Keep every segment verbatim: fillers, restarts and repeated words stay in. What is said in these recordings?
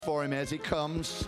for him as he comes.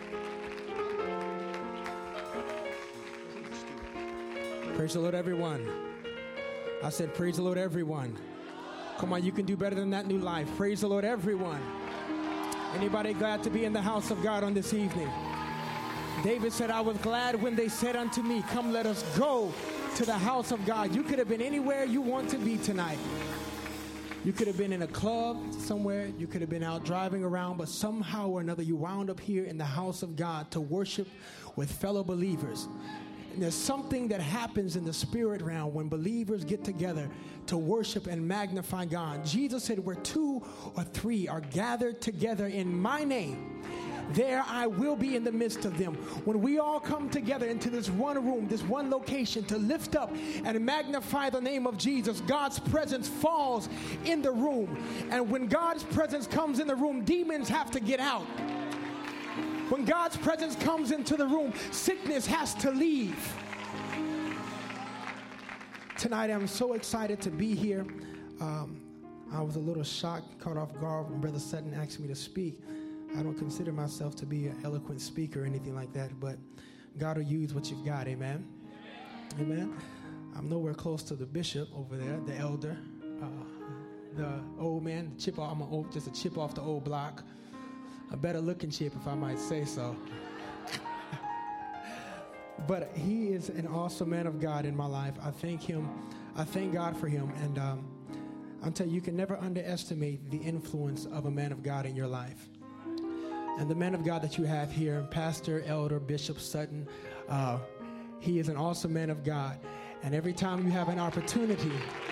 Praise the Lord, everyone. I said, praise the Lord, everyone. Come on, you can do better than that, New Life. Praise the Lord, everyone. Anybody glad to be in the house of God on this evening? David said, I was glad when they said unto me, come, let us go to the house of God. You could have been anywhere you want to be tonight. You could have been in a club somewhere. You could have been out driving around, but somehow or another you wound up here in the house of God to worship with fellow believers. And there's something that happens in the spirit realm when believers get together to worship and magnify God. Jesus said, where two or three are gathered together in my name, there I will be in the midst of them. When we all come together into this one room, this one location to lift up and magnify the name of Jesus, God's presence falls in the room. And when God's presence comes in the room, demons have to get out. When God's presence comes into the room, sickness has to leave. Tonight, I'm so excited to be here. Um, I was a little shocked, caught off guard when Brother Sutton asked me to speak. I don't consider myself to be an eloquent speaker or anything like that, but God will use what you've got, amen? Amen. I'm nowhere close to the bishop over there, the elder, uh, the old man, the chip off, I'm a old, just a chip off the old block. A better looking chip, if I might say so. But he is an awesome man of God in my life. I thank him. I thank God for him. And um, I'll tell you, you can never underestimate the influence of a man of God in your life. And the man of God that you have here, Pastor, Elder, Bishop Sutton, uh, he is an awesome man of God. And every time you have an opportunity,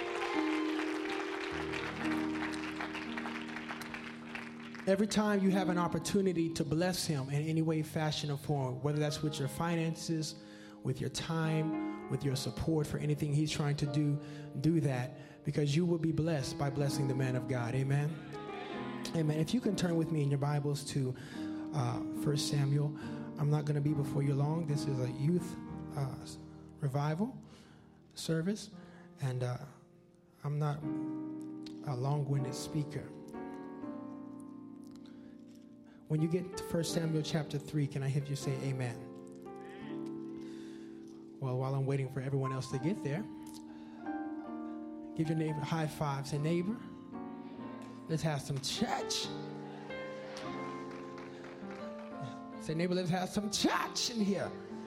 every time you have an opportunity to bless him in any way, fashion, or form, whether that's with your finances, with your time, with your support for anything he's trying to do, do that, because you will be blessed by blessing the man of God. Amen. Amen. If you can turn with me in your Bibles to uh, First Samuel. I'm not going to be before you long. This is a youth uh, revival service, and uh, I'm not a long-winded speaker. When you get to First Samuel chapter three, can I have you say amen? Well, while I'm waiting for everyone else to get there, give your neighbor a high five. Say, neighbor, let's have some church. Say, neighbor, let's have some church in here.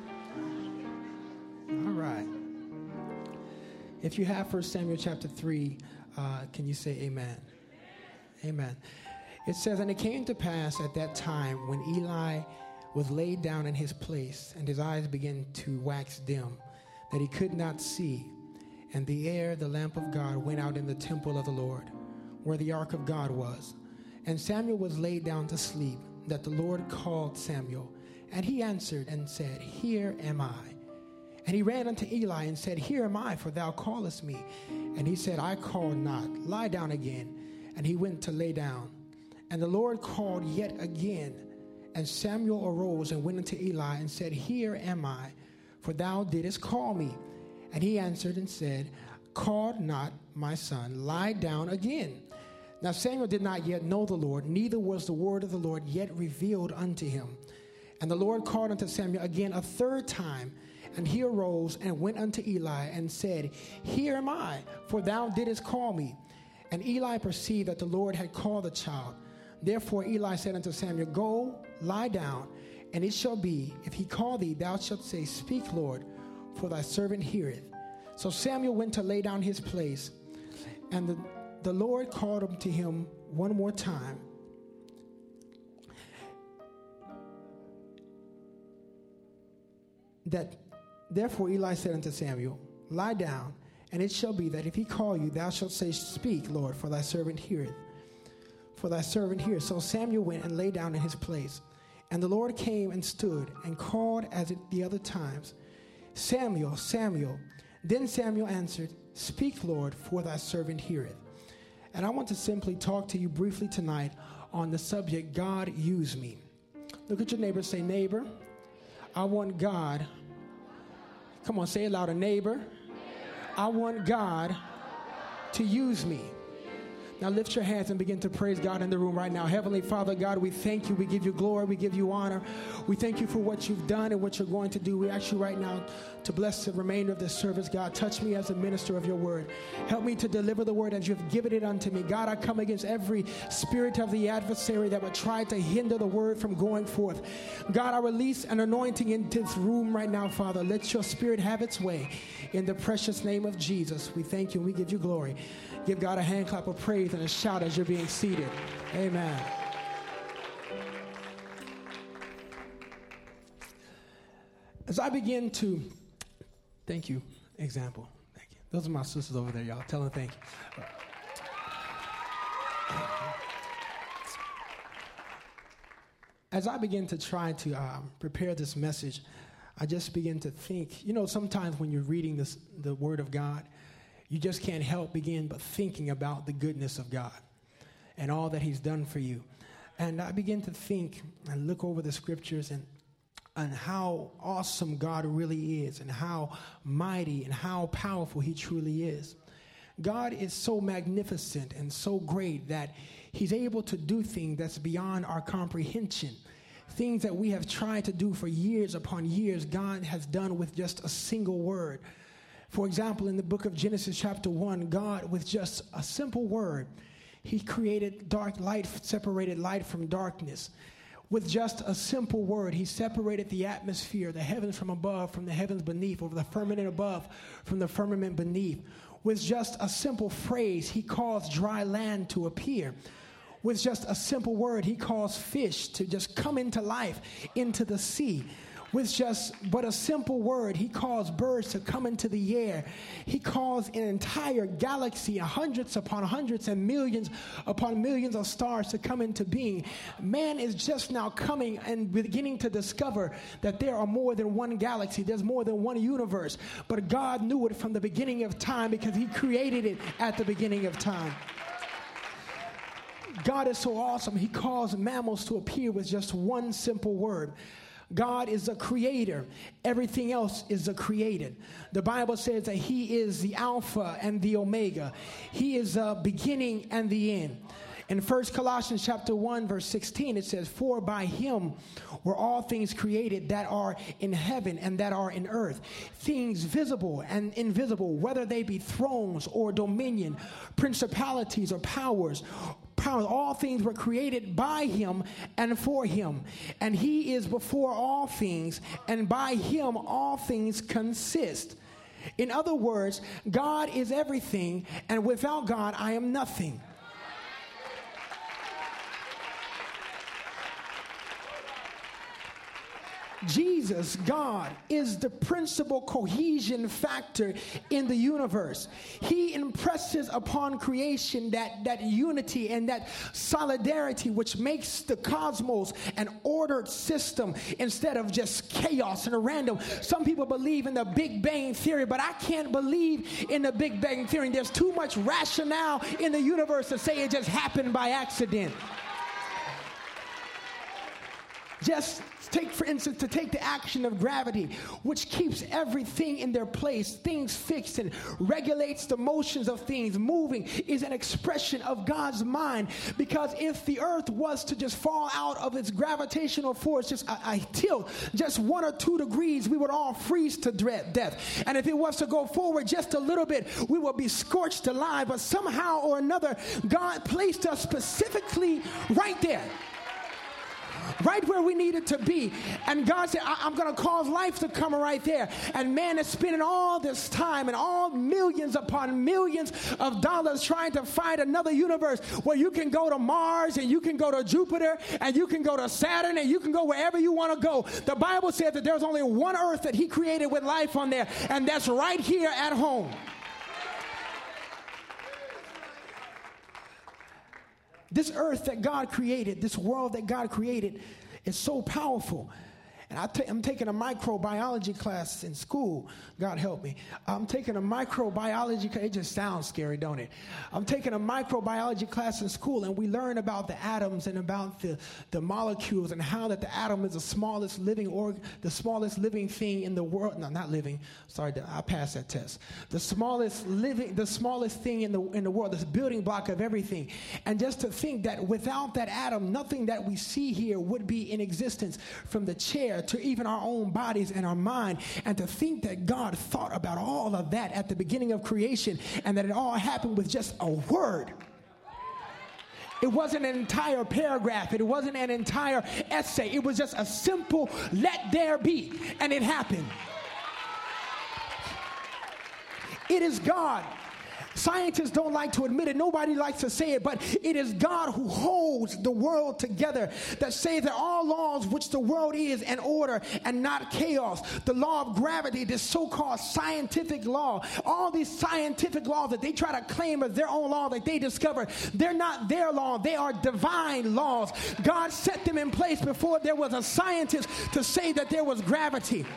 All right. If you have First Samuel chapter three, uh, can you say amen? Amen. It says, and it came to pass at that time when Eli was laid down in his place, and his eyes began to wax dim, that he could not see. And the air, the lamp of God, went out in the temple of the Lord, where the ark of God was. And Samuel was laid down to sleep, that the Lord called Samuel. And he answered and said, Here am I. And he ran unto Eli and said, Here am I, for thou callest me. And he said, I called not. Lie down again. And he went to lay down. And the Lord called yet again. And Samuel arose and went unto Eli and said, Here am I, for thou didst call me. And he answered and said, Call not, my son, lie down again. Now Samuel did not yet know the Lord, neither was the word of the Lord yet revealed unto him. And the Lord called unto Samuel again a third time. And he arose and went unto Eli and said, Here am I, for thou didst call me. And Eli perceived that the Lord had called the child. Therefore Eli said unto Samuel, Go, lie down, and it shall be, if he call thee, thou shalt say, Speak, Lord, for thy servant heareth. So Samuel went to lay down his place, and the, the Lord called him to him one more time. That therefore Eli said unto Samuel, Lie down, and it shall be that if he call you, thou shalt say, Speak, Lord, for thy servant heareth. For thy servant heareth. So Samuel went and lay down in his place. And the Lord came and stood and called as at the other times, Samuel, Samuel. Then Samuel answered, Speak, Lord, for thy servant heareth. And I want to simply talk to you briefly tonight on the subject, God use me. Look at your neighbor, say, neighbor, I want God. Come on, say it louder, neighbor. I want God to use me. Now lift your hands and begin to praise God in the room right now. Heavenly Father, God, we thank you. We give you glory. We give you honor. We thank you for what you've done and what you're going to do. We ask you right now to bless the remainder of this service. God, touch me as a minister of your word. Help me to deliver the word as you've given it unto me. God, I come against every spirit of the adversary that would try to hinder the word from going forth. God, I release an anointing into this room right now, Father. Let your spirit have its way. In the precious name of Jesus, we thank you and we give you glory. Give God a hand clap of praise and a shout as you're being seated. Amen. As I begin to, thank you, example. Thank you. Those are my sisters over there, y'all. Tell them thank you. As I begin to try to um, prepare this message, I just begin to think, you know, sometimes when you're reading this, the Word of God, you just can't help begin but thinking about the goodness of God and all that he's done for you. And I begin to think and look over the scriptures and, and how awesome God really is and how mighty and how powerful he truly is. God is so magnificent and so great that he's able to do things that's beyond our comprehension. Things that we have tried to do for years upon years, God has done with just a single word. For example, in the book of Genesis chapter one, God, with just a simple word, he created dark light, separated light from darkness. With just a simple word, he separated the atmosphere, the heavens from above, from the heavens beneath, or the firmament above from the firmament beneath. With just a simple phrase, he caused dry land to appear. With just a simple word, he caused fish to just come into life, into the sea. With just but a simple word, he caused birds to come into the air. He caused an entire galaxy, hundreds upon hundreds and millions upon millions of stars to come into being. Man is just now coming and beginning to discover that there are more than one galaxy. There's more than one universe. But God knew it from the beginning of time because he created it at the beginning of time. God is so awesome. He caused mammals to appear with just one simple word. God is a creator. Everything else is a created. The Bible says that he is the Alpha and the Omega. He is the beginning and the end. In First Colossians chapter one, verse sixteen, it says, "For by him were all things created that are in heaven and that are in earth, things visible and invisible, whether they be thrones or dominion, principalities or powers. Powers, all things were created by him and for him. And he is before all things, and by him all things consist." In other words, God is everything, and without God, I am nothing. Jesus, God, is the principal cohesion factor in the universe. He impresses upon creation that, that unity and that solidarity which makes the cosmos an ordered system instead of just chaos and random. Some people believe in the Big Bang Theory, but I can't believe in the Big Bang Theory. There's too much rationale in the universe to say it just happened by accident. Just take, for instance, to take the action of gravity, which keeps everything in their place, things fixed and regulates the motions of things moving, is an expression of God's mind. Because if the earth was to just fall out of its gravitational force, just a, a tilt, just one or two degrees, we would all freeze to death. And if it was to go forward just a little bit, we would be scorched alive. But somehow or another, God placed us specifically right there. Right where we needed to be. And God said, I- I'm going to cause life to come right there. And man is spending all this time and all millions upon millions of dollars trying to find another universe where you can go to Mars and you can go to Jupiter and you can go to Saturn and you can go wherever you want to go. The Bible said that there's only one earth that he created with life on there, and that's right here at home. This earth that God created, this world that God created, is so powerful. And I ta- I'm taking a microbiology class in school. God help me. I'm taking a microbiology class. It just sounds scary, don't it? I'm taking a microbiology class in school, and we learn about the atoms and about the, the molecules and how that the atom is the smallest living org, the smallest living thing in the world. No, not living. Sorry, I passed that test. The smallest living, the smallest thing in the in the world, this building block of everything. And just to think that without that atom, nothing that we see here would be in existence, from the chair to even our own bodies and our mind. And to think that God thought about all of that at the beginning of creation, and that it all happened with just a word. It wasn't an entire paragraph. It wasn't an entire essay. It was just a simple "let there be," and it happened. It is God. Scientists don't like to admit it. Nobody likes to say it, but it is God who holds the world together, that says that all laws which the world is in order and not chaos. The law of gravity, this so-called scientific law, all these scientific laws that they try to claim as their own law that they discovered, they're not their law. They are divine laws. God set them in place before there was a scientist to say that there was gravity.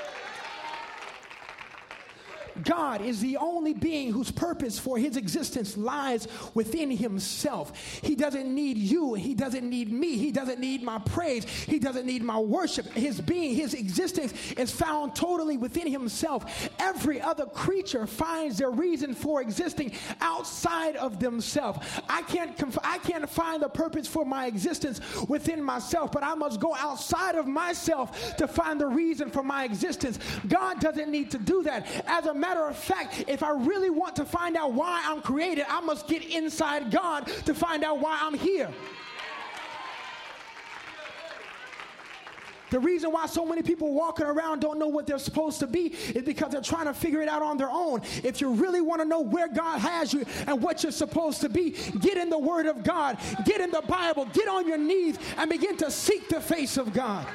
God is the only being whose purpose for his existence lies within himself. He doesn't need you. He doesn't need me. He doesn't need my praise. He doesn't need my worship. His being, his existence is found totally within himself. Every other creature finds their reason for existing outside of themselves. I can't, conf- I can't find the purpose for my existence within myself, but I must go outside of myself to find the reason for my existence. God doesn't need to do that. As a matter of fact, if I really want to find out why I'm created, I must get inside God to find out why I'm here. The reason why so many people walking around don't know what they're supposed to be is because they're trying to figure it out on their own. If you really want to know where God has you and what you're supposed to be, get in the Word of God, get in the Bible, get on your knees and begin to seek the face of God.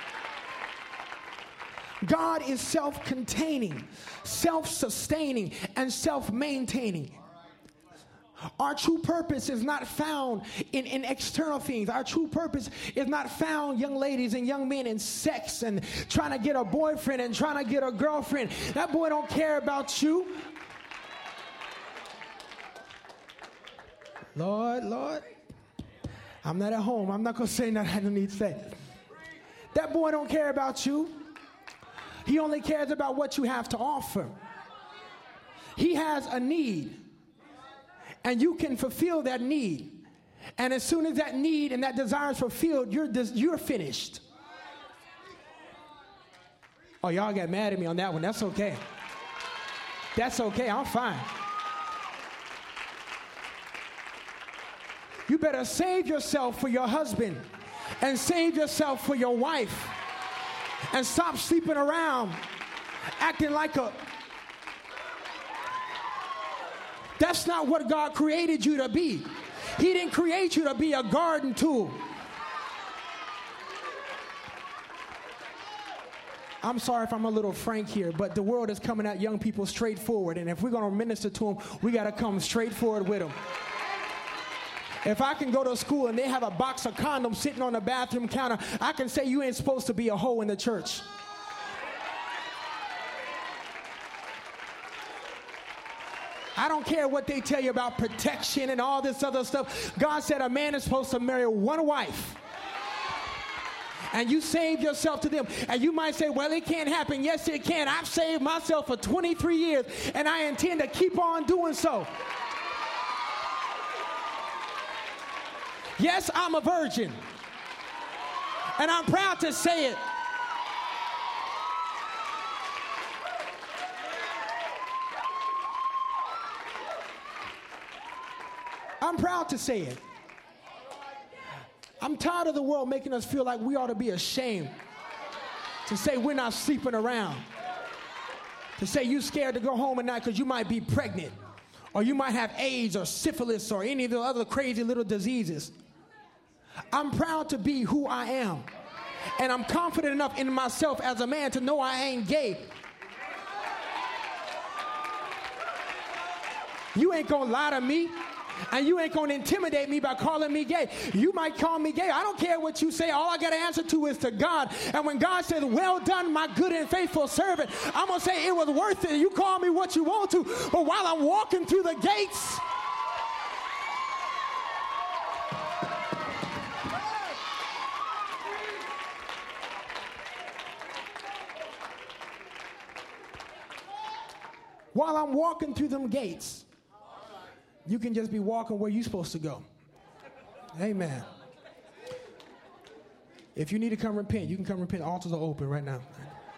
God is self-containing, self-sustaining, and self-maintaining. Our true purpose is not found in, in external things. Our true purpose is not found, young ladies and young men, in sex and trying to get a boyfriend and trying to get a girlfriend. That boy don't care about you. Lord, Lord, I'm not at home. I'm not going to say nothing I don't need to say. That boy don't care about you. He only cares about what you have to offer. He has a need, and you can fulfill that need. And as soon as that need and that desire is fulfilled, you're, you're finished. Oh, y'all got mad at me on that one. That's okay. That's okay. I'm fine. You better save yourself for your husband and save yourself for your wife. And stop sleeping around acting like a... That's not what God created you to be. He didn't create you to be a garden tool. I'm sorry if I'm a little frank here, but the world is coming at young people straightforward. And if we're going to minister to them, we got to come straightforward with them. If I can go to school and they have a box of condoms sitting on the bathroom counter, I can say you ain't supposed to be a hoe in the church. I don't care what they tell you about protection and all this other stuff. God said a man is supposed to marry one wife. And you saved yourself to them. And you might say, well, it can't happen. Yes, it can. I've saved myself for twenty-three years, and I intend to keep on doing so. Yes, I'm a virgin, and I'm proud to say it. I'm proud to say it. I'm tired of the world making us feel like we ought to be ashamed to say we're not sleeping around, to say you're scared to go home at night because you might be pregnant, or you might have AIDS or syphilis or any of the other crazy little diseases. I'm proud to be who I am, and I'm confident enough in myself as a man to know I ain't gay. You ain't gonna lie to me. And you ain't going to intimidate me by calling me gay. You might call me gay. I don't care what you say. All I got to answer to is to God. And when God says, well done, my good and faithful servant, I'm going to say it was worth it. You call me what you want to. But while I'm walking through the gates, while I'm walking through them gates, you can just be walking where you're supposed to go. Amen. If you need to come repent, you can come repent. Altars are open right now.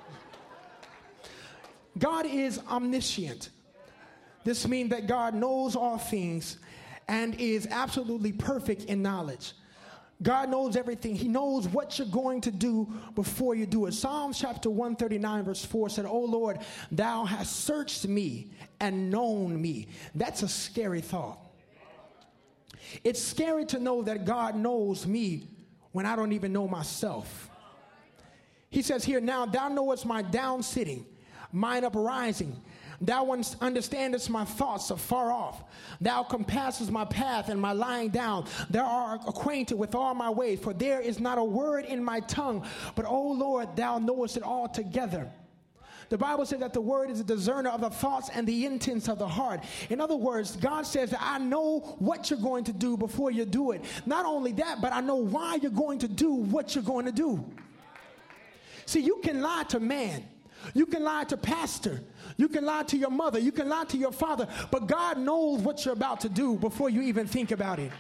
God is omniscient. This means that God knows all things and is absolutely perfect in knowledge. God knows everything. He knows what you're going to do before you do it. Psalms chapter one thirty-nine verse four said, "O Lord, thou hast searched me and known me." That's a scary thought. It's scary to know that God knows me when I don't even know myself. He says here, "Now thou knowest my down sitting, mine uprising. Thou understandest my thoughts afar off. Thou compassest my path and my lying down. Thou art acquainted with all my ways, for there is not a word in my tongue. But, O Lord, thou knowest it all together." The Bible says that the word is a discerner of the thoughts and the intents of the heart. In other words, God says that I know what you're going to do before you do it. Not only that, but I know why you're going to do what you're going to do. See, you can lie to man. You can lie to pastor. You can lie to your mother. You can lie to your father. But God knows what you're about to do before you even think about it.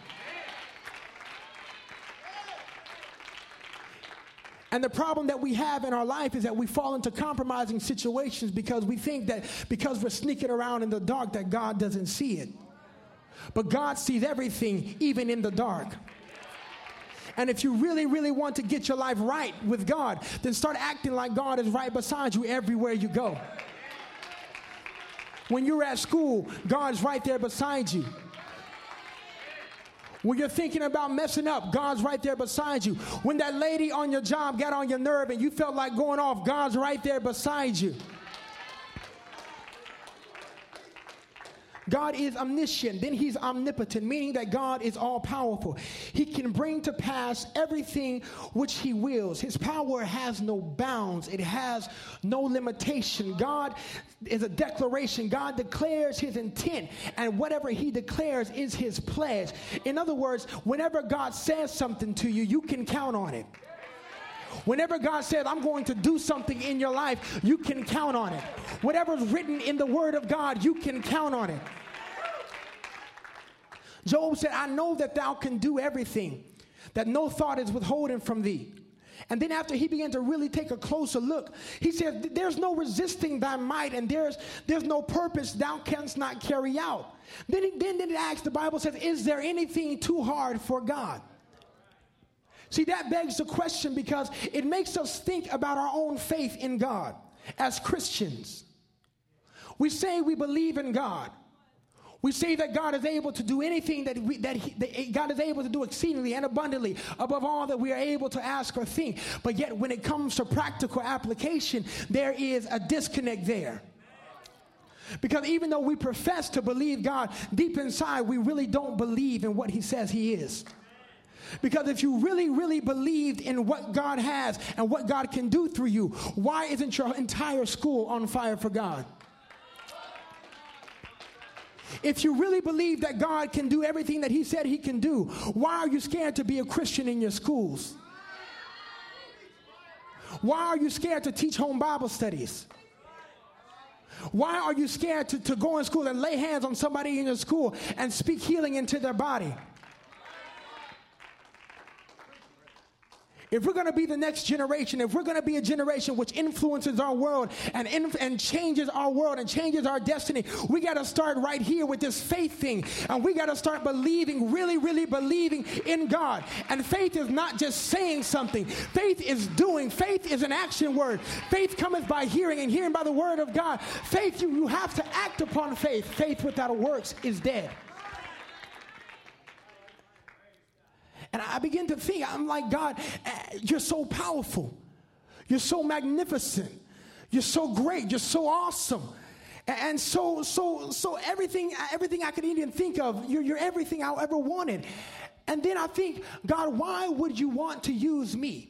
And the problem that we have in our life is that we fall into compromising situations because we think that because we're sneaking around in the dark that God doesn't see it. But God sees everything, even in the dark. And if you really, really want to get your life right with God, then start acting like God is right beside you everywhere you go. When you're at school, God's right there beside you. When you're thinking about messing up, God's right there beside you. When that lady on your job got on your nerve and you felt like going off, God's right there beside you. God is omniscient, then he's omnipotent, meaning that God is all-powerful. He can bring to pass everything which he wills. His power has no bounds. It has no limitation. God is a declaration. God declares his intent, and whatever he declares is his pledge. In other words, whenever God says something to you, you can count on it. Whenever God says, I'm going to do something in your life, you can count on it. Whatever's written in the word of God, you can count on it. Job said, I know that thou can do everything, that no thought is withholden from thee. And then after he began to really take a closer look, he said, there's no resisting thy might, and there's, there's no purpose thou canst not carry out. Then, he, then, then it asks, the Bible says, is there anything too hard for God? See, that begs the question because it makes us think about our own faith in God as Christians. We say we believe in God. We say that God is able to do anything that, we, that, he, that God is able to do exceedingly and abundantly above all that we are able to ask or think. But yet when it comes to practical application, there is a disconnect there. Because even though we profess to believe God, deep inside we really don't believe in what he says he is. Because if you really, really believed in what God has and what God can do through you, why isn't your entire school on fire for God? If you really believe that God can do everything that he said he can do, why are you scared to be a Christian in your schools? Why are you scared to teach home Bible studies? Why are you scared to, to go in school and lay hands on somebody in your school and speak healing into their body? If we're going to be the next generation, if we're going to be a generation which influences our world and, inf- and changes our world and changes our destiny, we got to start right here with this faith thing. And we got to start believing, really, really believing in God. And faith is not just saying something. Faith is doing. Faith is an action word. Faith cometh by hearing, and hearing by the word of God. Faith, you, you have to act upon faith. Faith without works is dead. And I begin to think, I'm like, God, you're so powerful. You're so magnificent. You're so great. You're so awesome. And so, so, so everything, everything I could even think of, you're, you're everything I ever wanted. And then I think, God, why would you want to use me?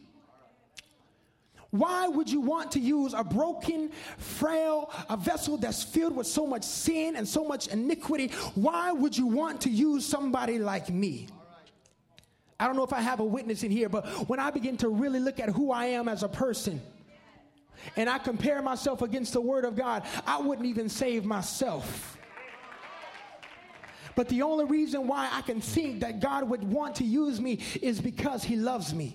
Why would you want to use a broken, frail, a vessel that's filled with so much sin and so much iniquity? Why would you want to use somebody like me? I don't know if I have a witness in here, but when I begin to really look at who I am as a person, and I compare myself against the Word of God, I wouldn't even save myself. But the only reason why I can think that God would want to use me is because He loves me.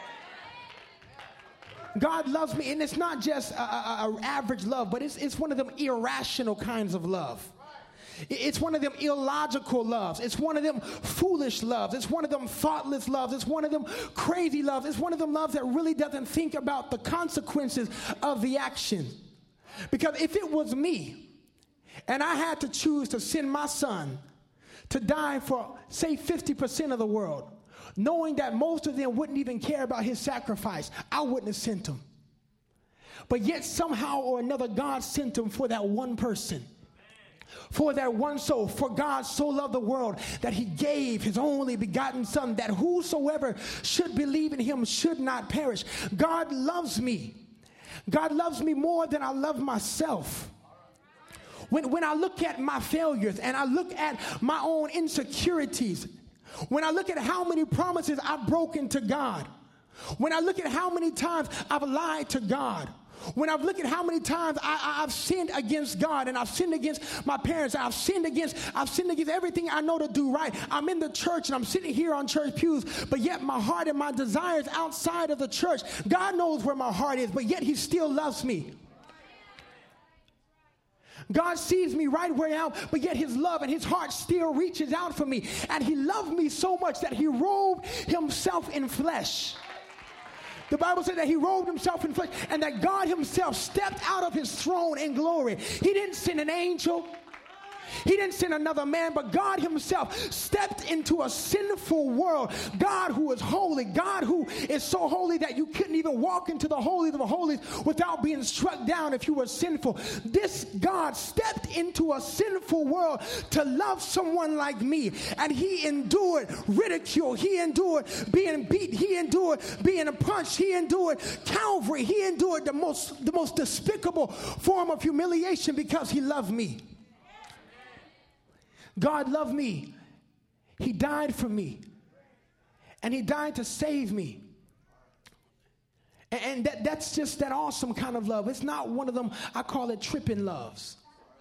God loves me, and it's not just a, a, a average love, but it's, it's one of them irrational kinds of love. It's one of them illogical loves. It's one of them foolish loves. It's one of them thoughtless loves. It's one of them crazy loves. It's one of them loves that really doesn't think about the consequences of the action. Because if it was me, and I had to choose to send my son to die for, say, fifty percent of the world, knowing that most of them wouldn't even care about his sacrifice, I wouldn't have sent him. But yet somehow or another, God sent him for that one person, for that one soul. For God so loved the world that He gave His only begotten Son, that whosoever should believe in Him should not perish. God loves me. God loves me more than I love myself. When, when I look at my failures and I look at my own insecurities, when I look at how many promises I've broken to God, when I look at how many times I've lied to God, when I've looked at how many times I, I've sinned against God, and I've sinned against my parents, I've sinned against, I've sinned against everything I know to do right. I'm in the church and I'm sitting here on church pews, but yet my heart and my desires outside of the church. God knows where my heart is, but yet He still loves me. God sees me right where I am, but yet His love and His heart still reaches out for me. And He loved me so much that He robed Himself in flesh. The Bible said that He robed Himself in flesh, and that God Himself stepped out of His throne in glory. He didn't send an angel. He didn't send another man, but God Himself stepped into a sinful world. God who is holy, God who is so holy that you couldn't even walk into the holies of the holies without being struck down if you were sinful. This God stepped into a sinful world to love someone like me, and He endured ridicule. He endured being beat. He endured being punched. He endured Calvary. He endured the most, the most despicable form of humiliation because He loved me. God loved me. He died for me. And He died to save me. And, and that, that's just that awesome kind of love. It's not one of them, I call it tripping loves.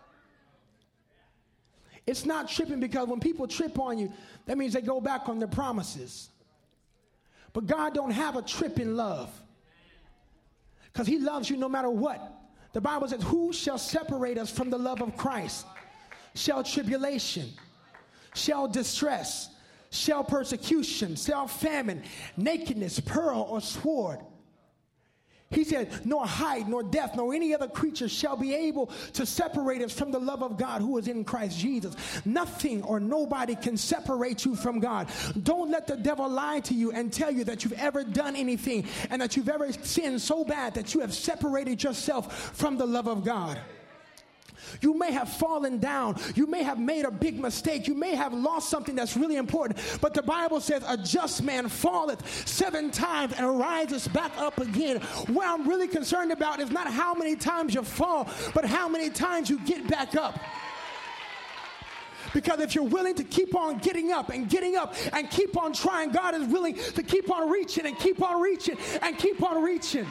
It's not tripping because when people trip on you, that means they go back on their promises. But God don't have a tripping love, because He loves you no matter what. The Bible says, who shall separate us from the love of Christ? Shall tribulation, shall distress, shall persecution, shall famine, nakedness, peril, or sword? He said, nor height, nor depth, nor any other creature shall be able to separate us from the love of God who is in Christ Jesus. Nothing or nobody can separate you from God. Don't let the devil lie to you and tell you that you've ever done anything and that you've ever sinned so bad that you have separated yourself from the love of God. You may have fallen down. You may have made a big mistake. You may have lost something that's really important. But the Bible says a just man falleth seven times and rises back up again. What I'm really concerned about is not how many times you fall, but how many times you get back up. Because if you're willing to keep on getting up and getting up and keep on trying, God is willing to keep on reaching and keep on reaching and keep on reaching.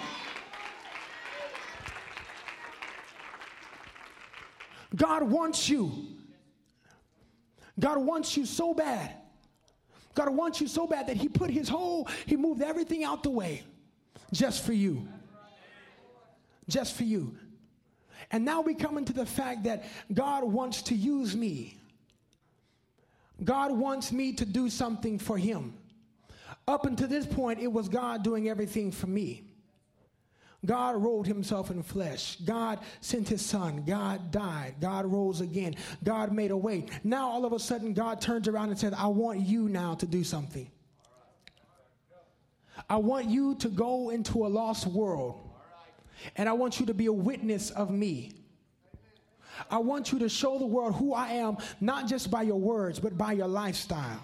God wants you. God wants you so bad. God wants you so bad that He put His whole, He moved everything out the way just for you. Just for you. And now we come into the fact that God wants to use me. God wants me to do something for Him. Up until this point, it was God doing everything for me. God robed Himself in flesh. God sent His Son. God died. God rose again. God made a way. Now all of a sudden God turns around and says, I want you now to do something. I want you to go into a lost world, and I want you to be a witness of me. I want you to show the world who I am, not just by your words, but by your lifestyle.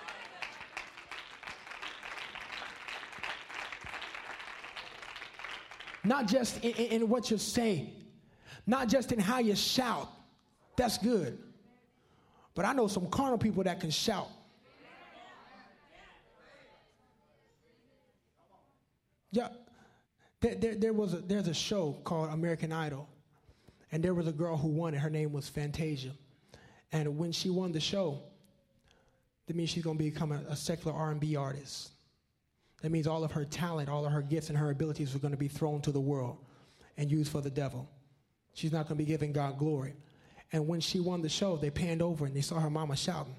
Not just in, in, in what you say, not just in how you shout. That's good. But I know some carnal people that can shout. Yeah, there, there, there was a, there's a show called American Idol, and there was a girl who won it. Her name was Fantasia, and when she won the show, that means she's going to become a, a secular R and B artist. That means all of her talent, all of her gifts, and her abilities are going to be thrown to the world and used for the devil. She's not going to be giving God glory. And when she won the show, they panned over and they saw her mama shouting,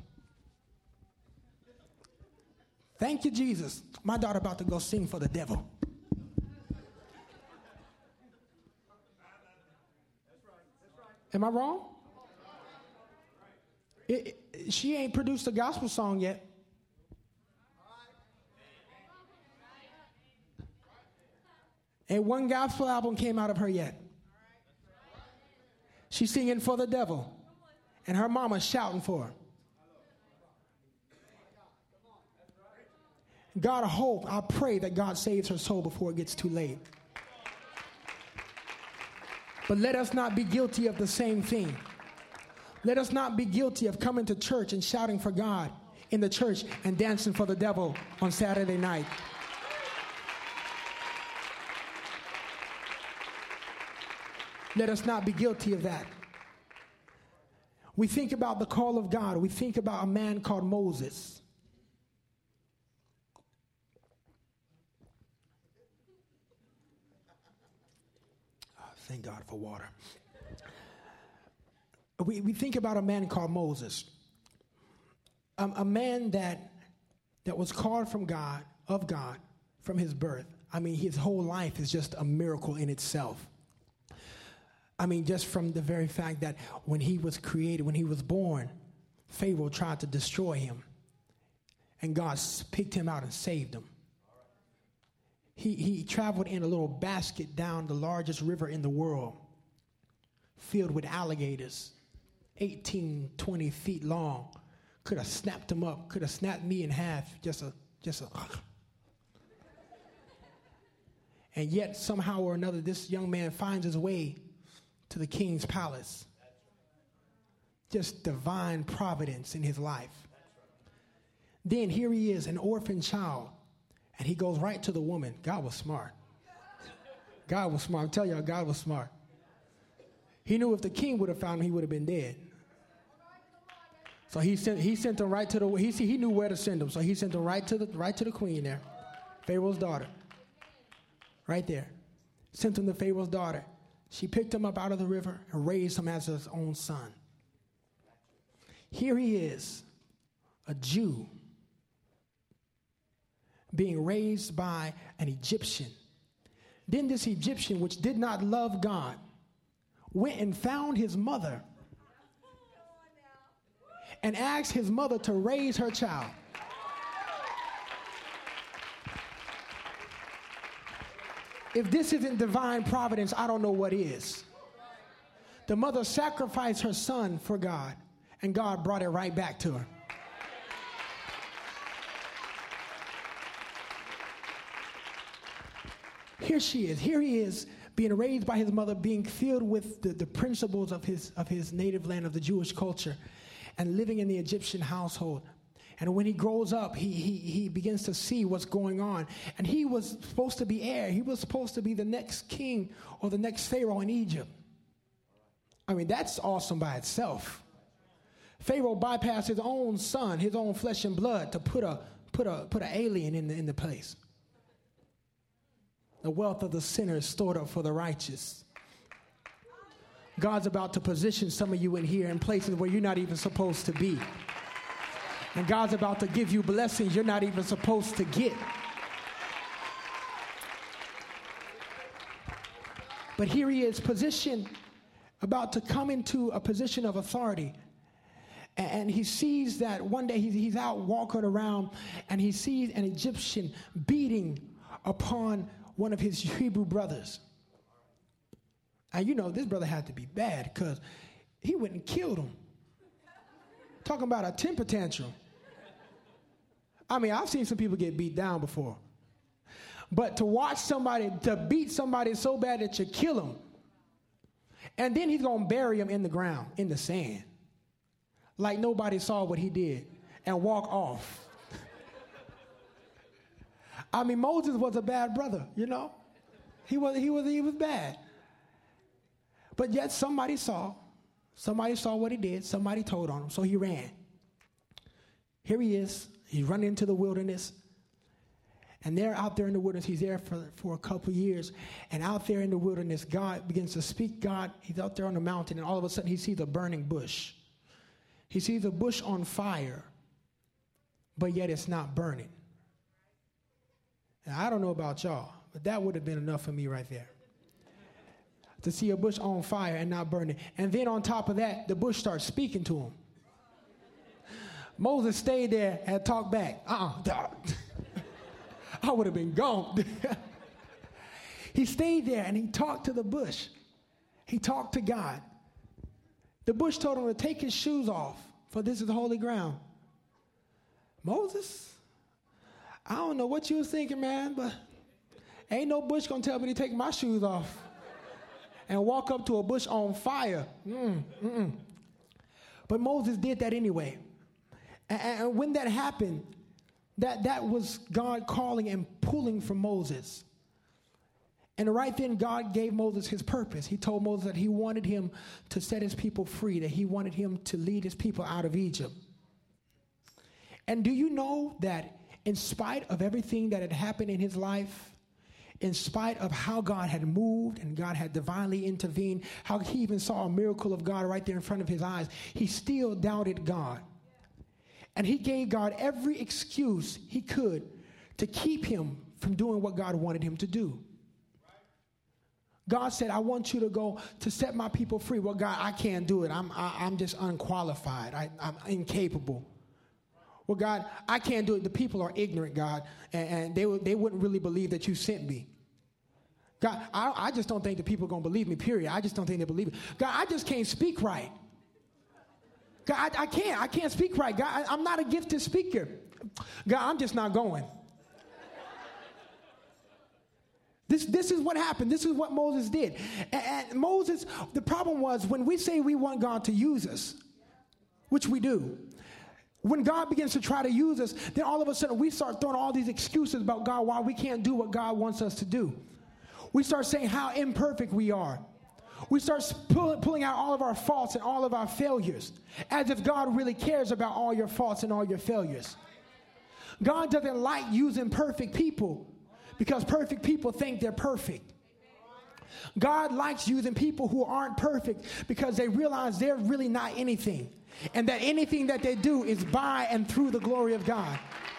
"Thank you, Jesus. My daughter about to go sing for the devil." Am I wrong? It, it, she ain't produced a gospel song yet. And one gospel album came out of her yet. She's singing for the devil. And her mama's shouting for her. God, I hope, I pray that God saves her soul before it gets too late. But let us not be guilty of the same thing. Let us not be guilty of coming to church and shouting for God in the church and dancing for the devil on Saturday night. Let us not be guilty of that. We think about the call of God. We think about a man called Moses. Oh, thank God for water. We, we think about a man called Moses. Um, a man that, that was called from God, of God, from his birth. I mean, his whole life is just a miracle in itself. I mean, just from the very fact that when he was created, when he was born, Pharaoh tried to destroy him. And God picked him out and saved him. He, he traveled in a little basket down the largest river in the world, filled with alligators, eighteen, twenty feet long. Could have snapped him up, could have snapped me in half, just a, just a. And yet, somehow or another, this young man finds his way to the king's palace. Just divine providence in his life. Then here he is, an orphan child, and he goes right to the woman. God was smart. God was smart. I'm telling y'all, God was smart. He knew if the king would have found him, he would have been dead. So he sent he sent him right to the he he knew where to send him. So he sent him right to the right to the queen there, Pharaoh's daughter. Right there, sent him to Pharaoh's daughter. She picked him up out of the river and raised him as his own son. Here he is, a Jew, being raised by an Egyptian. Then this Egyptian, which did not love God, went and found his mother and asked his mother to raise her child. If this isn't divine providence, I don't know what is. The mother sacrificed her son for God, and God brought it right back to her. Here she is. Here he is, being raised by his mother, being filled with the, the principles of his, of his native land, of the Jewish culture, and living in the Egyptian household. And when he grows up, he, he, he begins to see what's going on. And he was supposed to be heir. He was supposed to be the next king or the next Pharaoh in Egypt. I mean, that's awesome by itself. Pharaoh bypassed his own son, his own flesh and blood, to put a put a put an alien in the in the place. The wealth of the sinner is stored up for the righteous. God's about to position some of you in here in places where you're not even supposed to be. And God's about to give you blessings you're not even supposed to get. But here he is, positioned, about to come into a position of authority. And he sees that one day he's, he's out walking around, and he sees an Egyptian beating upon one of his Hebrew brothers. And you know, this brother had to be bad, because he went and killed him. Talking about a temper tantrum. I mean, I've seen some people get beat down before. But to watch somebody, to beat somebody so bad that you kill them, and then he's going to bury him in the ground, in the sand, like nobody saw what he did, and walk off. I mean, Moses was a bad brother, you know? He was, he was, he was bad. But yet somebody saw, somebody saw what he did, somebody told on him, so he ran. Here he is, he's running into the wilderness, and they're out there in the wilderness. He's there for, for a couple years, and out there in the wilderness, God begins to speak. God, he's out there on the mountain, and all of a sudden he sees a burning bush. He sees a bush on fire, but yet it's not burning. And I don't know about y'all, but that would have been enough for me right there. To see a bush on fire and not burning. And then on top of that, the bush starts speaking to him. Moses stayed there and talked back. Uh-uh. I would have been gone. He stayed there and he talked to the bush. He talked to God. The bush told him to take his shoes off, for this is holy ground. Moses, I don't know what you was thinking, man, but ain't no bush gonna tell me to take my shoes off and walk up to a bush on fire. Mm, mm-mm. But Moses did that anyway. And, and when that happened, that, that was God calling and pulling from Moses. And right then, God gave Moses his purpose. He told Moses that he wanted him to set his people free, that he wanted him to lead his people out of Egypt. And do you know that in spite of everything that had happened in his life, in spite of how God had moved and God had divinely intervened, how he even saw a miracle of God right there in front of his eyes, he still doubted God. And he gave God every excuse he could to keep him from doing what God wanted him to do. God said, I want you to go to set my people free. Well, God, I can't do it. I'm, I, I'm just unqualified. I, I'm incapable. Well, God, I can't do it. The people are ignorant, God, and, and they, they wouldn't really believe that you sent me. God, I, I just don't think the people are going to believe me, period. I just don't think they believe it. God, I just can't speak right. God, I, I can't. I can't speak right. God, I, I'm not a gifted speaker. God, I'm just not going. This, this is what happened. This is what Moses did. And, and Moses, the problem was when we say we want God to use us, which we do, when God begins to try to use us, then all of a sudden we start throwing all these excuses about God why we can't do what God wants us to do. We start saying how imperfect we are. We start pull, pulling out all of our faults and all of our failures, as if God really cares about all your faults and all your failures. God doesn't like using perfect people, because perfect people think they're perfect. God likes using people who aren't perfect because they realize they're really not anything, and that anything that they do is by and through the glory of God.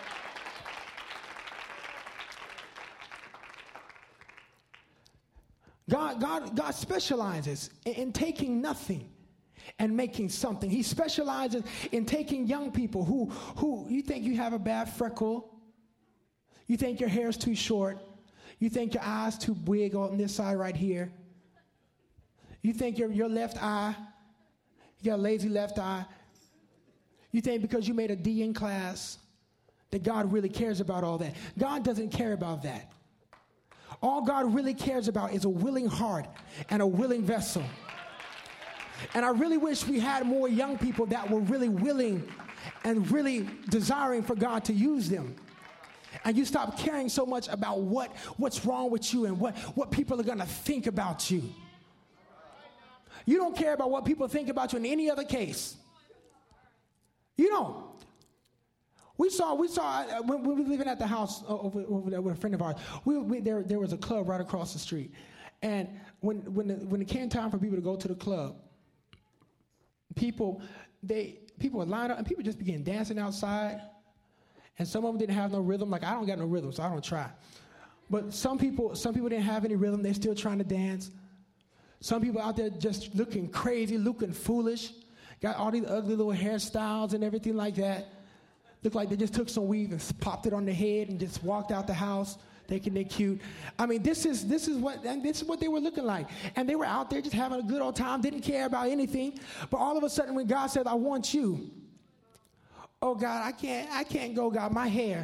God, God, God specializes in, in taking nothing and making something. He specializes in taking young people who, who you think you have a bad freckle, you think your hair's too short, you think your eye's too big on this side right here, you think your, your left eye, you got a lazy left eye, you think because you made a D in class that God really cares about all that. God doesn't care about that. All God really cares about is a willing heart and a willing vessel. And I really wish we had more young people that were really willing and really desiring for God to use them. And you stop caring so much about what, what's wrong with you and what, what people are going to think about you. You don't care about what people think about you in any other case. You don't. We saw, we saw uh, when, when we were living at the house over, over there with a friend of ours, we, we, there, there was a club right across the street. And when, when, the, when it came time for people to go to the club, people, they, people would line up and people just began dancing outside. And some of them didn't have no rhythm. Like, I don't got no rhythm, so I don't try. But some people, some people didn't have any rhythm. They're still trying to dance. Some people out there just looking crazy, looking foolish, got all these ugly little hairstyles and everything like that. Looked like they just took some weave and popped it on their head and just walked out the house. thinking they're cute. I mean, this is this is what and this is what they were looking like. And they were out there just having a good old time, didn't care about anything. But all of a sudden, when God said, I want you, oh God, I can't, I can't go, God, my hair.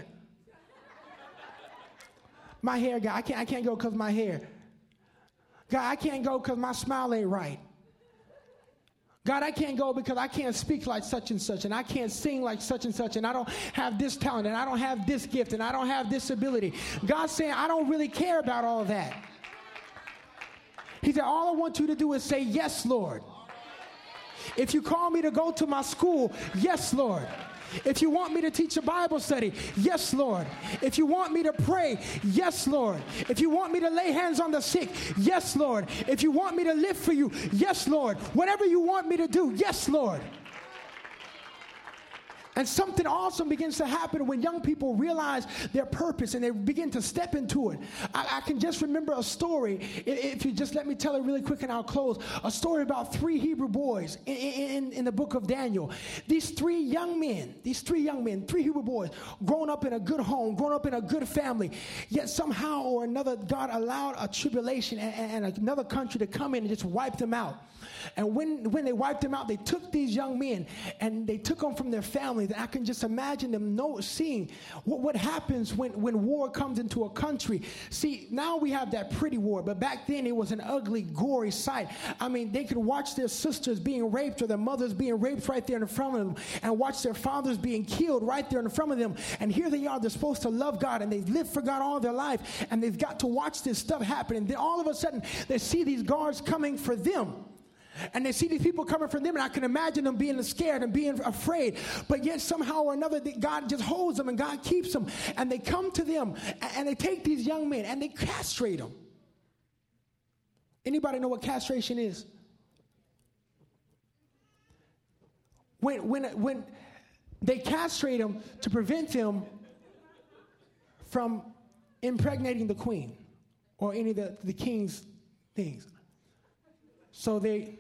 My hair, God, I can't, I can't go because my hair. God, I can't go because my smile ain't right. God, I can't go because I can't speak like such and such, and I can't sing like such and such, and I don't have this talent, and I don't have this gift, and I don't have this ability. God's saying, I don't really care about all of that. He said, all I want you to do is say, yes, Lord. If you call me to go to my school, yes, Lord. If you want me to teach a Bible study, yes, Lord. If you want me to pray, yes, Lord. If you want me to lay hands on the sick, yes, Lord. If you want me to live for you, yes, Lord. Whatever you want me to do, yes, Lord. And something awesome begins to happen when young people realize their purpose and they begin to step into it. I, I can just remember a story, if you just let me tell it really quick and I'll close, a story about three Hebrew boys in, in, in the book of Daniel. These three young men, these three young men, three Hebrew boys, grown up in a good home, grown up in a good family, yet somehow or another God allowed a tribulation and, and another country to come in and just wipe them out. And when, when they wiped them out, they took these young men and they took them from their families. I can just imagine them know, seeing what, what happens when, when war comes into a country. See, now we have that pretty war, but back then it was an ugly, gory sight. I mean, they could watch their sisters being raped or their mothers being raped right there in front of them and watch their fathers being killed right there in front of them. And here they are, they're supposed to love God and they've lived for God all their life and they've got to watch this stuff happen. And then all of a sudden they see these guards coming for them. And they see these people coming from them, and I can imagine them being scared and being afraid. But yet somehow or another, God just holds them and God keeps them. And they come to them, and they take these young men, and they castrate them. Anybody know what castration is? When, when, when they castrate them to prevent them from impregnating the queen or any of the, the king's things. So they...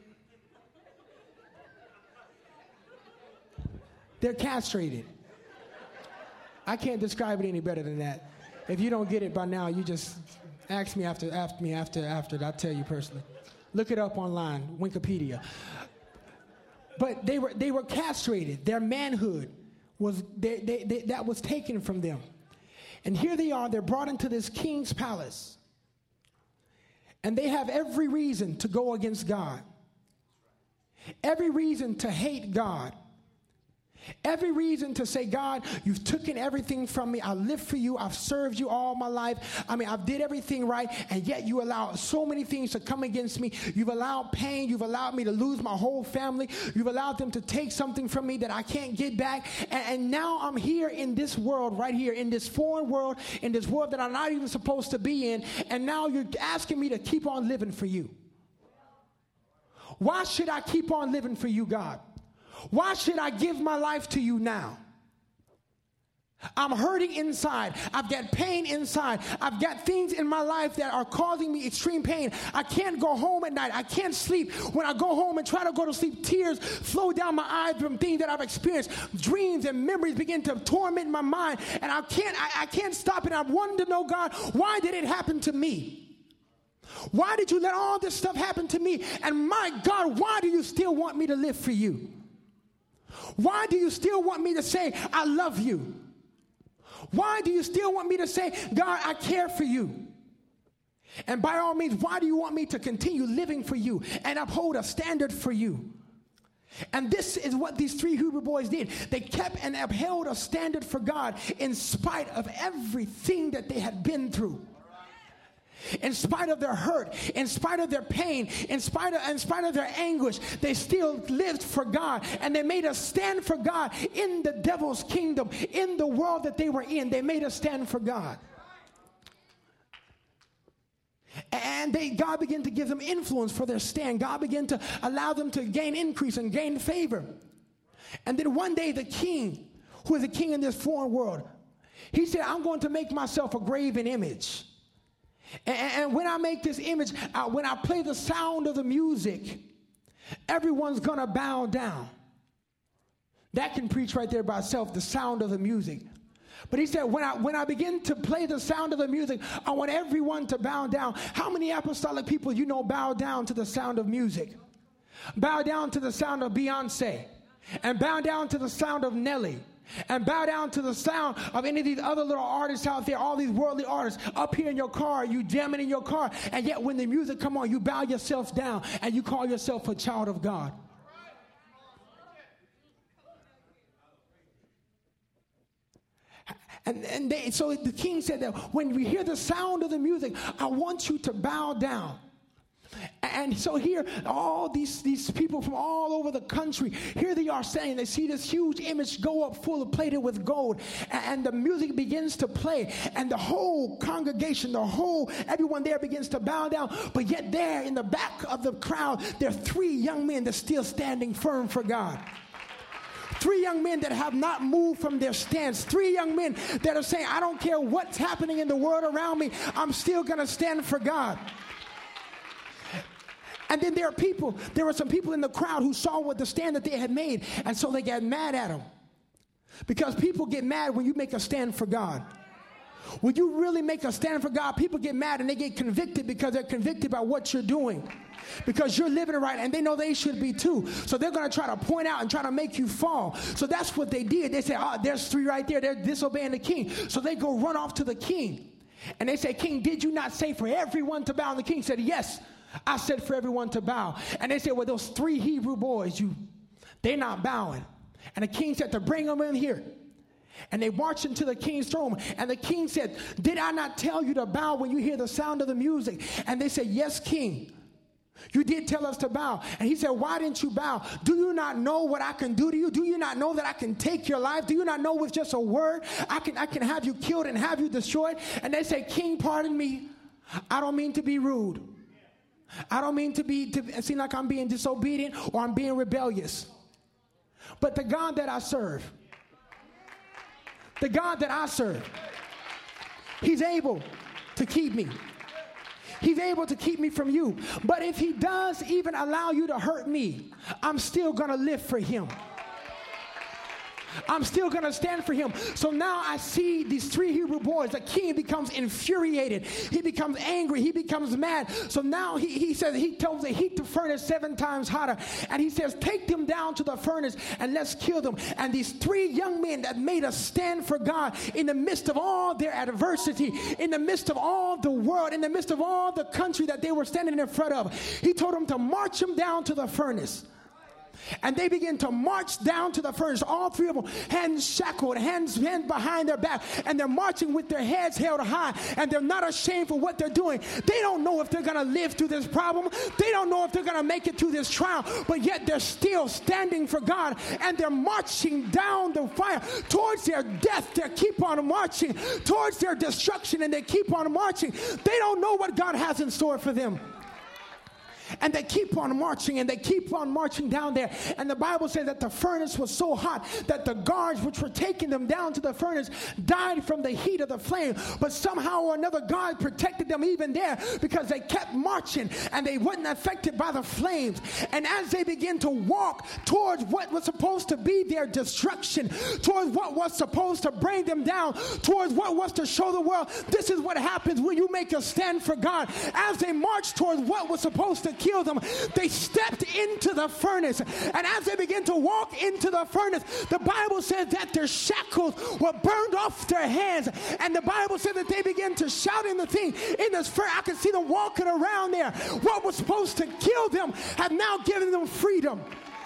They're castrated. I can't describe it any better than that. If you don't get it by now, you just ask me after, after me after, after. I'll tell you personally. Look it up online, Wikipedia. But they were they were castrated. Their manhood was they, they, they, that was taken from them. And here they are. They're brought into this king's palace, and they have every reason to go against God. Every reason to hate God. Every reason to say, God, you've taken everything from me. I live for you. I've served you all my life. I mean, I've did everything right, and yet you allow so many things to come against me. You've allowed pain. You've allowed me to lose my whole family. You've allowed them to take something from me that I can't get back. And, and now I'm here in this world right here, in this foreign world, in this world that I'm not even supposed to be in, and now you're asking me to keep on living for you. Why should I keep on living for you, God? Why should I give my life to you now? I'm hurting inside. I've got pain inside. I've got things in my life that are causing me extreme pain. I can't go home at night. I can't sleep. When I go home and try to go to sleep, tears flow down my eyes from things that I've experienced. Dreams and memories begin to torment my mind, and I can't, I, I can't stop it. I want to know, God, why did it happen to me? Why did you let all this stuff happen to me? And my God, why do you still want me to live for you? Why do you still want me to say, I love you? Why do you still want me to say, God, I care for you? And by all means, why do you want me to continue living for you and uphold a standard for you? And this is what these three Hebrew boys did. They kept and upheld a standard for God in spite of everything that they had been through. In spite of their hurt, in spite of their pain, in spite of, in spite of their anguish, they still lived for God. And they made a stand for God in the devil's kingdom, in the world that they were in. They made a stand for God. And they, God began to give them influence for their stand. God began to allow them to gain increase and gain favor. And then one day the king, who is a king in this foreign world, he said, I'm going to make myself a graven image. And, and when I make this image, uh, when I play the sound of the music, everyone's going to bow down. That can preach right there by itself, the sound of the music. But he said, when I when I begin to play the sound of the music, I want everyone to bow down. How many apostolic people you know bow down to the sound of music? Bow down to the sound of Beyonce. And bow down to the sound of Nelly. And bow down to the sound of any of these other little artists out there, all these worldly artists. Up here in your car, you jamming in your car. And yet when the music come on, you bow yourself down and you call yourself a child of God. And, and they, so the king said that when we hear the sound of the music, I want you to bow down. And so here, all these, these people from all over the country, here they are standing. They see this huge image go up full of plated with gold. And, and the music begins to play. And the whole congregation, the whole, everyone there begins to bow down. But yet there in the back of the crowd, there are three young men that are still standing firm for God. Three young men that have not moved from their stance. Three young men that are saying, I don't care what's happening in the world around me. I'm still going to stand for God. And then there are people, there were some people in the crowd who saw what the stand that they had made. And so they got mad at him. Because people get mad when you make a stand for God. When you really make a stand for God, people get mad and they get convicted because they're convicted by what you're doing. Because you're living it right and they know they should be too. So they're going to try to point out and try to make you fall. So that's what they did. They said, oh, there's three right there. They're disobeying the king. So they go run off to the king. And they say, King, did you not say for everyone to bow? And the king said, yes, I said for everyone to bow. And they said, well, those three Hebrew boys, you, they're not bowing. And the king said to bring them in here. And they marched into the king's throne. And the king said, did I not tell you to bow when you hear the sound of the music? And they said, yes, king. You did tell us to bow. And he said, why didn't you bow? Do you not know what I can do to you? Do you not know that I can take your life? Do you not know with just a word I can, I can have you killed and have you destroyed? And they say, King, pardon me. I don't mean to be rude. I don't mean to be to seem like I'm being disobedient or I'm being rebellious. But the God that I serve, the God that I serve, he's able to keep me. He's able to keep me from you. But if he does even allow you to hurt me, I'm still going to live for him. I'm still going to stand for him. So now I see these three Hebrew boys. The king becomes infuriated. He becomes angry. He becomes mad. So now he, he says, he tells them to heat the furnace seven times hotter. And he says, take them down to the furnace and let's kill them. And these three young men that made a stand for God in the midst of all their adversity, in the midst of all the world, in the midst of all the country that they were standing in front of, he told them to march them down to the furnace. And they begin to march down to the furnace, all three of them, hands shackled, hands, hands behind their back, and they're marching with their heads held high, and they're not ashamed for what they're doing. They don't know if they're going to live through this problem. They don't know if they're going to make it through this trial, but yet they're still standing for God, and they're marching down the fire towards their death. They keep on marching towards their destruction, and they keep on marching. They don't know what God has in store for them. And they keep on marching, and they keep on marching down there. And the Bible says that the furnace was so hot that the guards which were taking them down to the furnace died from the heat of the flame. But somehow or another, God protected them even there because they kept marching and they weren't affected by the flames. And as they began to walk towards what was supposed to be their destruction, towards what was supposed to bring them down, towards what was to show the world, this is what happens when you make a stand for God. As they marched towards what was supposed to kill them, they stepped into the furnace, and as they began to walk into the furnace, the Bible says that their shackles were burned off their hands, and the Bible said that they began to shout in the thing in this furnace. I could see them walking around there. What was supposed to kill them had now given them freedom.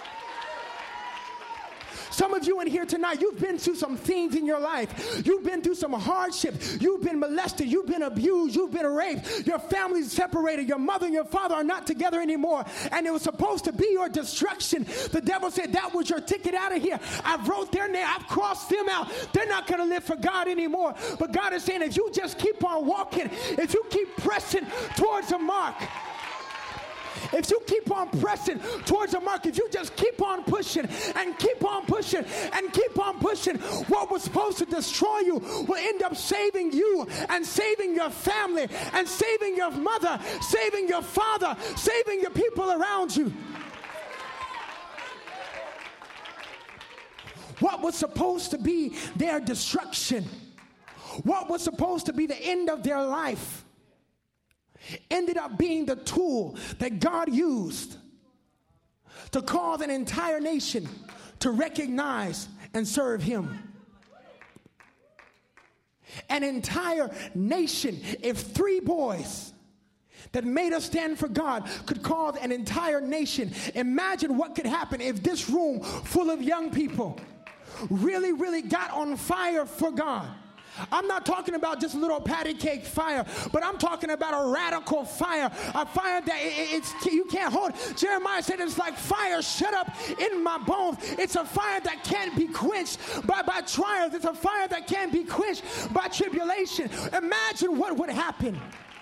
Some of you in here tonight, you've been through some things in your life. You've been through some hardships. You've been molested. You've been abused. You've been raped. Your family's separated. Your mother and your father are not together anymore. And it was supposed to be your destruction. The devil said that was your ticket out of here. I've wrote their name. I've crossed them out. They're not going to live for God anymore. But God is saying, if you just keep on walking, if you keep pressing towards the mark, if you keep on pressing towards the mark, if you just keep on pushing and keep on pushing and keep on pushing, what was supposed to destroy you will end up saving you and saving your family and saving your mother, saving your father, saving your people around you. What was supposed to be their destruction what was supposed to be the end of their life ended up being the tool that God used to cause an entire nation to recognize and serve him. An entire nation. If three boys that made us stand for God could cause an entire nation, imagine what could happen if this room full of young people really, really got on fire for God. I'm not talking about just a little patty cake fire, but I'm talking about a radical fire, a fire that it, it's you can't hold. Jeremiah said it's like fire shut up in my bones. It's a fire that can't be quenched by, by trials. It's a fire that can't be quenched by tribulation. Imagine what would happen.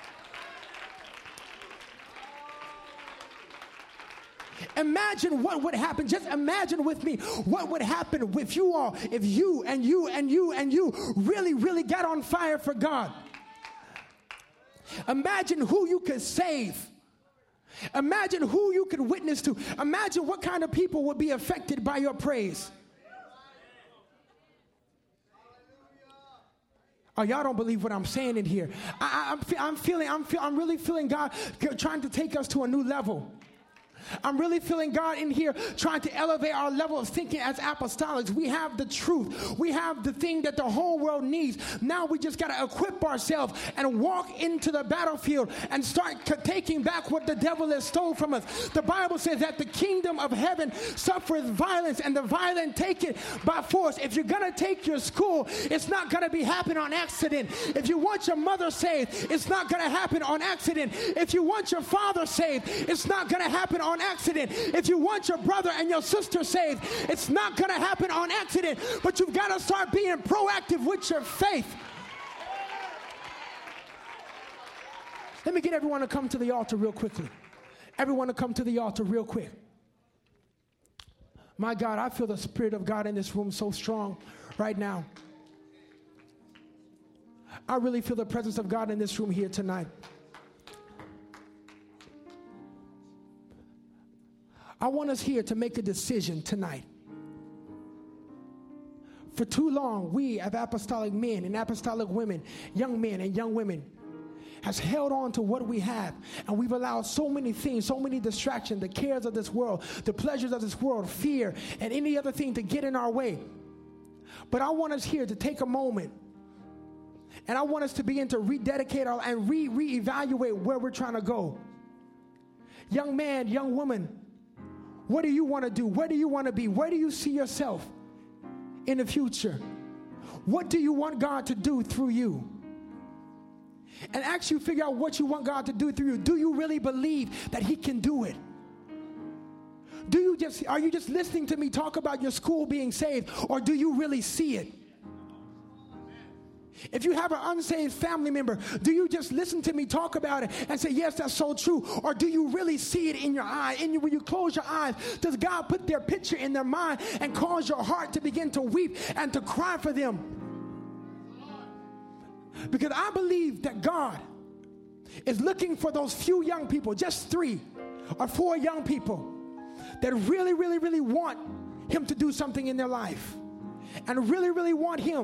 Imagine what would happen. Just imagine with me what would happen if you all, if you and you and you and you really, really got on fire for God. Imagine who you could save. Imagine who you could witness to. Imagine what kind of people would be affected by your praise. Oh, y'all don't believe what I'm saying in here. I, I, I'm, I'm feeling, I'm, feel, I'm really feeling God trying to take us to a new level. I'm really feeling God in here trying to elevate our level of thinking as apostolics. We have the truth. We have the thing that the whole world needs. Now we just got to equip ourselves and walk into the battlefield and start c- taking back what the devil has stole from us. The Bible says that the kingdom of heaven suffers violence and the violent take it by force. If you're going to take your school, it's not going to be happen on accident. If you want your mother saved, it's not going to happen on accident. If you want your father saved, it's not going to happen on accident. If you want your brother and your sister saved, it's not going to happen on accident. But you've got to start being proactive with your faith. Let me get everyone to come to the altar real quickly. Everyone to come to the altar real quick. My God, I feel the Spirit of God in this room so strong right now. I really feel the presence of God in this room here tonight. I want us here to make a decision tonight. For too long, we as apostolic men and apostolic women, young men and young women, has held on to what we have, and we've allowed so many things, so many distractions, the cares of this world, the pleasures of this world, fear, and any other thing to get in our way. But I want us here to take a moment, and I want us to begin to rededicate our and re reevaluate where we're trying to go. Young man, young woman, what do you want to do? Where do you want to be? Where do you see yourself in the future? What do you want God to do through you? And actually figure out what you want God to do through you. Do you really believe that he can do it? Do you just, are you just listening to me talk about your school being saved, or do you really see it? If you have an unsaved family member, do you just listen to me talk about it and say, yes, that's so true? Or do you really see it in your eye? In you, when you close your eyes, does God put their picture in their mind and cause your heart to begin to weep and to cry for them? Because I believe that God is looking for those few young people, just three or four young people that really, really, really want him to do something in their life and really, really want him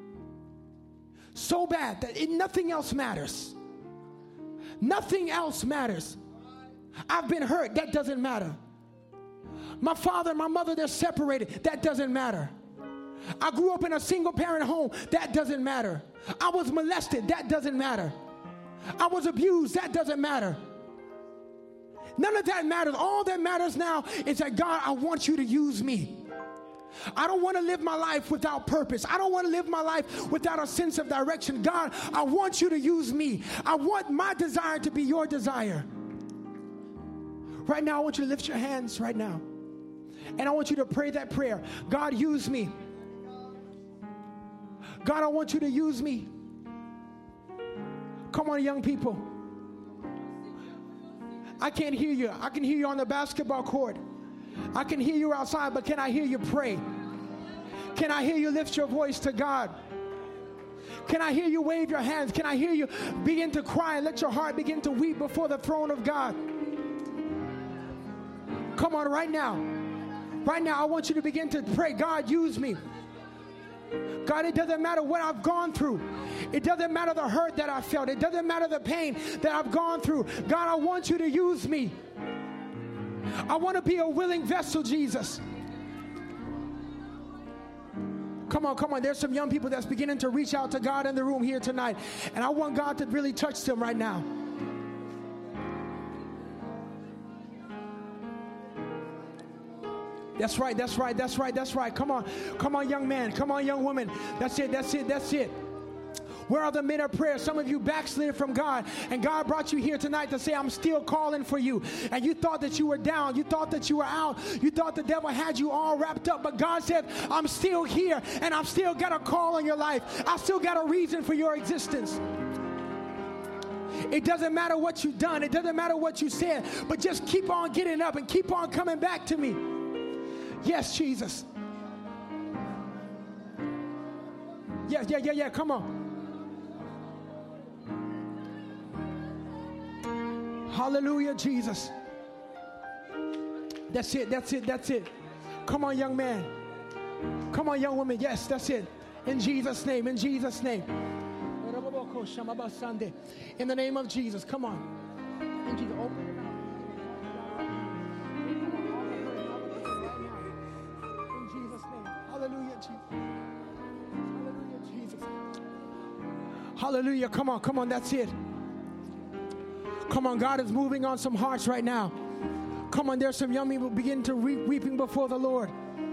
so bad that it, nothing else matters. Nothing else matters. I've been hurt. That doesn't matter. My father and my mother, they're separated. That doesn't matter. I grew up in a single parent home. That doesn't matter. I was molested. That doesn't matter. I was abused. That doesn't matter. None of that matters. All that matters now is that, God, I want you to use me. I don't want to live my life without purpose. I don't want to live my life without a sense of direction. God, I want you to use me. I want my desire to be your desire. Right now, I want you to lift your hands right now. And I want you to pray that prayer. God, use me. God, I want you to use me. Come on, young people. I can't hear you. I can hear you on the basketball court. I can hear you outside, but can I hear you pray? Can I hear you lift your voice to God? Can I hear you wave your hands? Can I hear you begin to cry and let your heart begin to weep before the throne of God? Come on, right now. Right now, I want you to begin to pray. God, use me. God, it doesn't matter what I've gone through. It doesn't matter the hurt that I felt. It doesn't matter the pain that I've gone through. God, I want you to use me. I want to be a willing vessel, Jesus. Come on, come on. There's some young people that's beginning to reach out to God in the room here tonight. And I want God to really touch them right now. That's right, that's right, that's right, that's right. Come on, come on, young man. Come on, young woman. That's it, that's it, that's it. Where are the men of prayer? Some of you backslid from God, and God brought you here tonight to say, I'm still calling for you. And you thought that you were down. You thought that you were out. You thought the devil had you all wrapped up. But God said, I'm still here, and I've still got a call on your life. I've still got a reason for your existence. It doesn't matter what you've done. It doesn't matter what you said. But just keep on getting up and keep on coming back to me. Yes, Jesus. Yeah, yeah, yeah, yeah. Come on. Hallelujah, Jesus. That's it, that's it, that's it. Come on, young man. Come on, young woman. Yes, that's it. In Jesus' name, in Jesus' name. In the name of Jesus. Come on. In Jesus, open your mouth. In Jesus' name. Hallelujah, Jesus. Hallelujah, Jesus. Hallelujah. Come on, come on. That's it. Come on, God is moving on some hearts right now. Come on, there's some young people begin to weep, weeping before the Lord.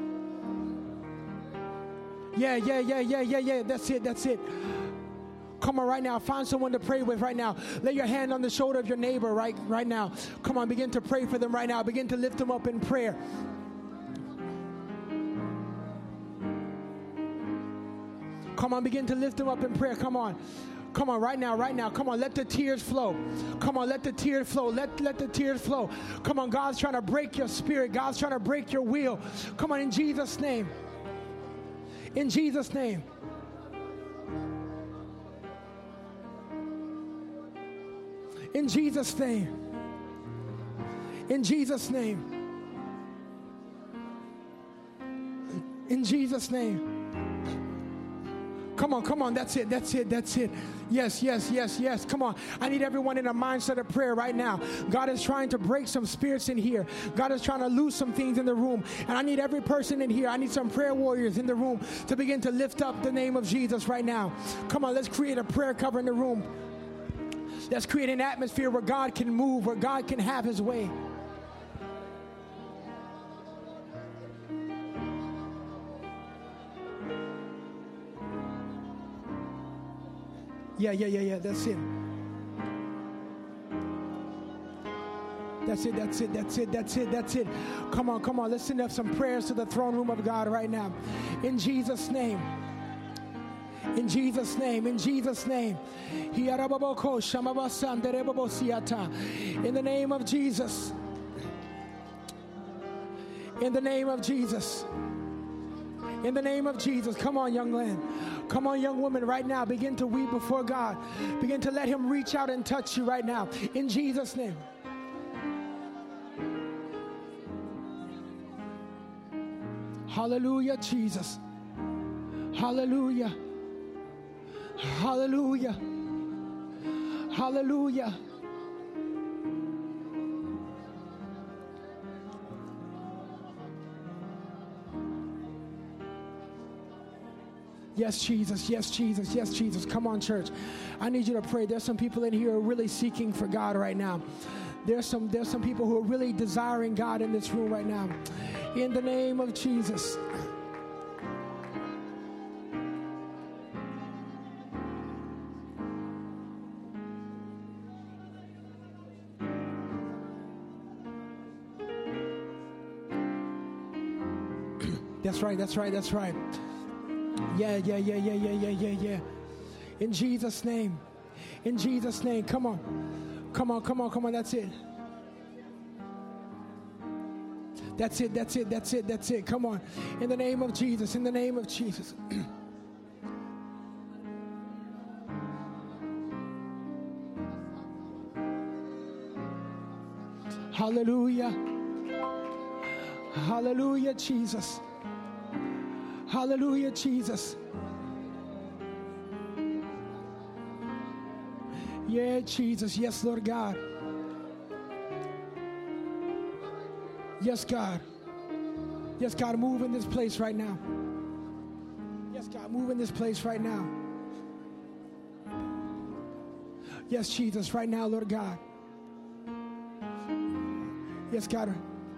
Yeah, yeah, yeah, yeah, yeah, yeah. That's it, that's it. Come on right now. Find someone to pray with right now. Lay your hand on the shoulder of your neighbor right, right now. Come on, begin to pray for them right now. Begin to lift them up in prayer. Come on, begin to lift them up in prayer. Come on. Come on, right now, right now. Come on, let the tears flow. Come on, let the tears flow. Let, let the tears flow. Come on, God's trying to break your spirit. God's trying to break your will. Come on, in Jesus' name. In Jesus' name. In Jesus' name. In Jesus' name. In Jesus' name. Come on, come on. That's it. That's it. That's it. Yes, yes, yes, yes. Come on. I need everyone in a mindset of prayer right now. God is trying to break some spirits in here. God is trying to lose some things in the room. And I need every person in here. I need some prayer warriors in the room to begin to lift up the name of Jesus right now. Come on, let's create a prayer cover in the room. Let's create an atmosphere where God can move, where God can have his way. Yeah, yeah, yeah, yeah. That's it. That's it, that's it, that's it, that's it, that's it. Come on, come on. Let's send up some prayers to the throne room of God right now. In Jesus' name. In Jesus' name, in Jesus' name. In the name of Jesus. In the name of Jesus. In the name of Jesus. Come on, young man. Come on, young woman, right now. Begin to weep before God. Begin to let him reach out and touch you right now. In Jesus' name. Hallelujah, Jesus. Hallelujah. Hallelujah. Hallelujah. Yes, Jesus. Yes, Jesus. Yes, Jesus. Come on, church. I need you to pray. There's some people in here who are really seeking for God right now. There's some, there's some people who are really desiring God in this room right now. In the name of Jesus. That's right, that's right, that's right. Yeah, yeah, yeah, yeah, yeah, yeah, yeah, yeah. In Jesus' name. In Jesus' name. Come on. Come on, come on, come on. That's it. That's it, that's it, that's it, that's it. Come on. In the name of Jesus. In the name of Jesus. Hallelujah. Hallelujah, Jesus. Hallelujah, Jesus. Yeah, Jesus. Yes, Lord God. Yes, God. Yes, God, move in this place right now. Yes, God, move in this place right now. Yes, Jesus, right now, Lord God. Yes, God.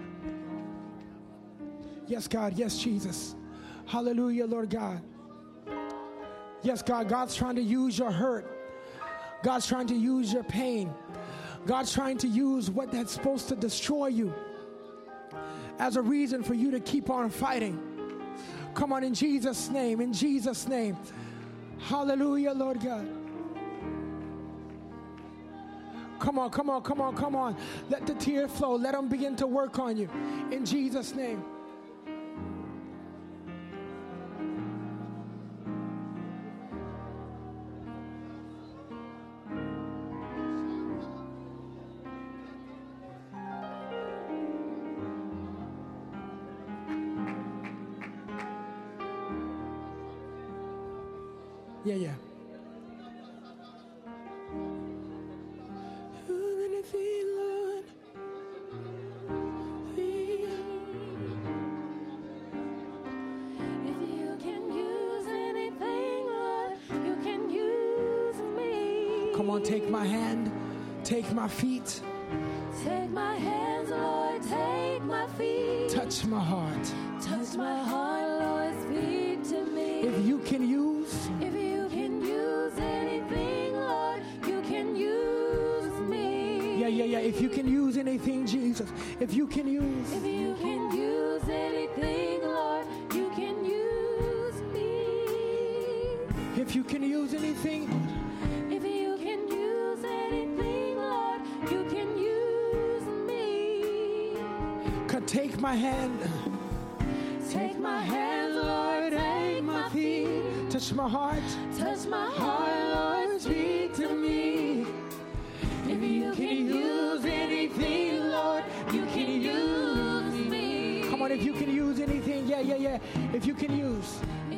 Yes, God. Yes, Jesus. Hallelujah, Lord God. Yes, God. God's trying to use your hurt. God's trying to use your pain. God's trying to use what that's supposed to destroy you as a reason for you to keep on fighting. Come on, in Jesus' name, in Jesus' name. Hallelujah, Lord God. Come on, come on, come on, come on. Let the tear flow. Let them begin to work on you. In Jesus' name. Yeah, yeah. Come on, take my hand, take my feet. Take my hands, Lord, take my feet. Touch my heart. Touch my heart, Lord, speak to me. If you can use, if you can use anything, Lord, you can use me. Yeah, yeah, yeah. If you can use anything, Jesus. If you can use. If you can use anything, Lord, you can use me. If you can use anything. If you can use anything, Lord, you can use me. Could take my hand. Take my hand, Lord, take my feet. Touch my heart. Touch my heart, Lord, speak to me. If you can use anything, Lord, you can use me. Come on, if you can use anything, yeah, yeah, yeah. If you can use.